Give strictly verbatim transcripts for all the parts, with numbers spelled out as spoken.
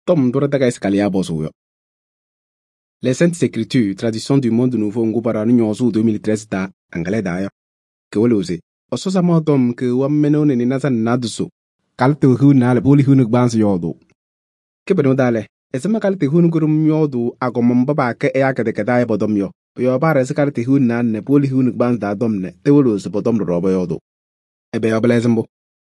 Tom Dorata Escalia Bosuyo. Les Saintes Écritures, traduction du monde nouveau Ngubarani Nyozu deux mille treize da Angale Daya. Kewelose. Ososa Modom ke Wammenon in Nazan Nadso. Kalte Hunal Bully Hunuk Bans Yodo. Kebeno Dale. Esema Kalte Hunukurum Yodu Agomamba ke Eaka de Kadaya Bodomyo. Your bar as Kalte Hunan ne Bully Hunuk Bans da Domne. They will lose Bodom Robo Yodo. Ebe Oblezambo.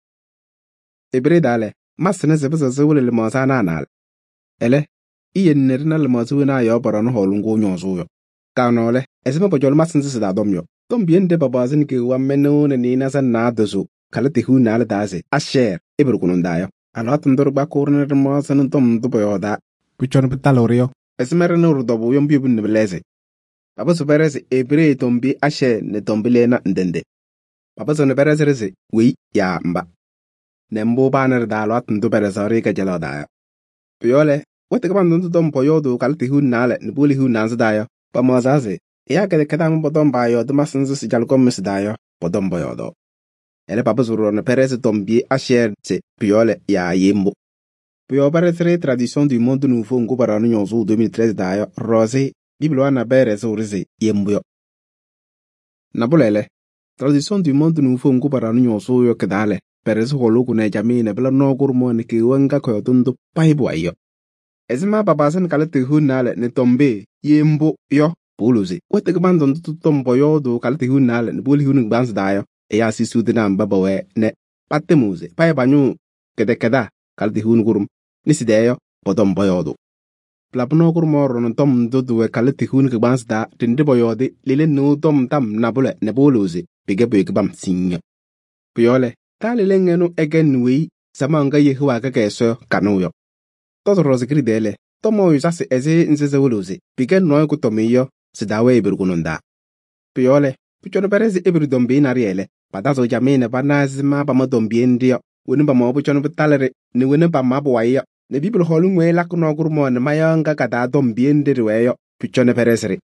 Ebre Dale. Master Sebas Zul Mosana Nal. Ele, iyen nerina le mazu na yo baron holungo nyonzo. Kanole, esema pojol masinsis da domyo. Tom bien de babazin ke wa meno ne nina san na dozo. Kalati hu na le daze. Asher, ebru kunundayo. Alot ndor ba corner mo san tom do boyoda. Puchon petalorio. Esmer no rudobo yom bibun ne beleze. Papa superes ebre tombi ashe ne tombilena ndende. Papa son berezereze, wi ya mba. Nembo banner da lot ndo berezari ka jalada. Piole, what the command to Dom Poyodo, Calti Hun Nale, and Bully Hun Nanzadayo, Pamozaze, Yaka the Cadam Bodom Bayo, the Massons Jalcomis Dio, Bodom Boyodo. And the papas were on a Perez Tombi, Asher, Piole, Ya Yimbo. Pio Paretre, tradition du monde nouveau, Ngubarano Zoo deux mille treize Dio, Rose, Bibloana Beres ou Rese, Yembo. Nabulele, tradition du monde nouveau, Ngubarano Zoo Yokadale. Perez holukune jamine bela no gurmon ki wenga ko tundu paibu ayo. Esma babasan kalati hunale ne tombe yembo yo buluzi. Wete gmandon tu tombo yo do kalati hunale ne buli hunung bans dayo e ya si sudinam babawe ne patemuze pai banyu kede kada kalati hun gurum nisideyo bodom boyodo. Plapno gurmoro no tom dudu we kalati hun bans da tinde boyodi lile no tom tam nabule ne buluzi bige big bam sinyo. Piole Tali lengenu egen wi samanga yehuwa keso kanuyo. Toto rosigridele, tomo yusase eze nzezewuluzi, pigen noy kutomiyo, sidawe ibirgununda. Piole, pichono perezi ibirdombi nariele, padazo jamine banazima bamadombi ndio, winimba mabuchono betalere, ni winimba mabuwayo, ne bibul holungwe lakuno gurmon mayanga kada dombi ndiriweyo, pichono perezri.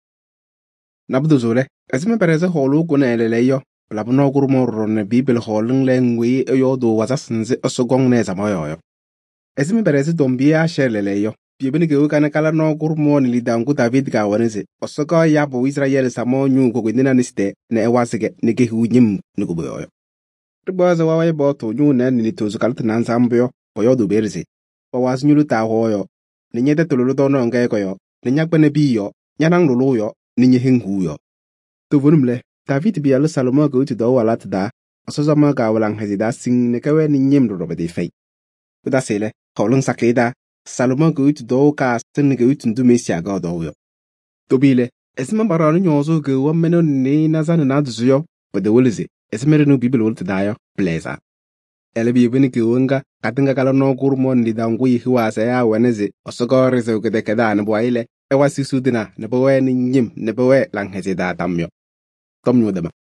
Nabduzule, ezime pereze holu kuneleleyo, Labno gurmor ne bibel holing lengwi yodo wasasinze osogong ne zamayo. Esime berezi dombia sheleleyo. Bibini ge ukana kala no gurmo ni lidangu David ga wanese. Osogo ya bo Israel samo nyu go gwindina niste ne ewasige ne ge hunyim ne guboyo. Riboza wawaye boto nyu ne ni tozu kalta nan sambyo boyodo berzi. Bawas nyulu ta hoyo. Ni nyete tululu dono nge koyo. Ni nyakbene biyo. Nyanang luluyo. Ni nyehinguyo. Tuvunumle. David biya Salomo go to do walat da, asozama ga walang hazida sing ne kawe ni nyem do robedi fay. Buda sele, holung sakeda, Salomo go to do ka sin go to do mesia ga do yo. Tobile, esma barano nyozo go wa meno ne nazan na duyo, but the wulizi, esmere no bibel wul dayo, blazer. Ele bi bini ki unga, katinga kala no gurmon li dangui huwa sa ya wenezi, osogore zo gede kada na boile, ewa sisudina, ne bowe ni nyem, ne bowe lang hazida tamyo. Tom Nudema.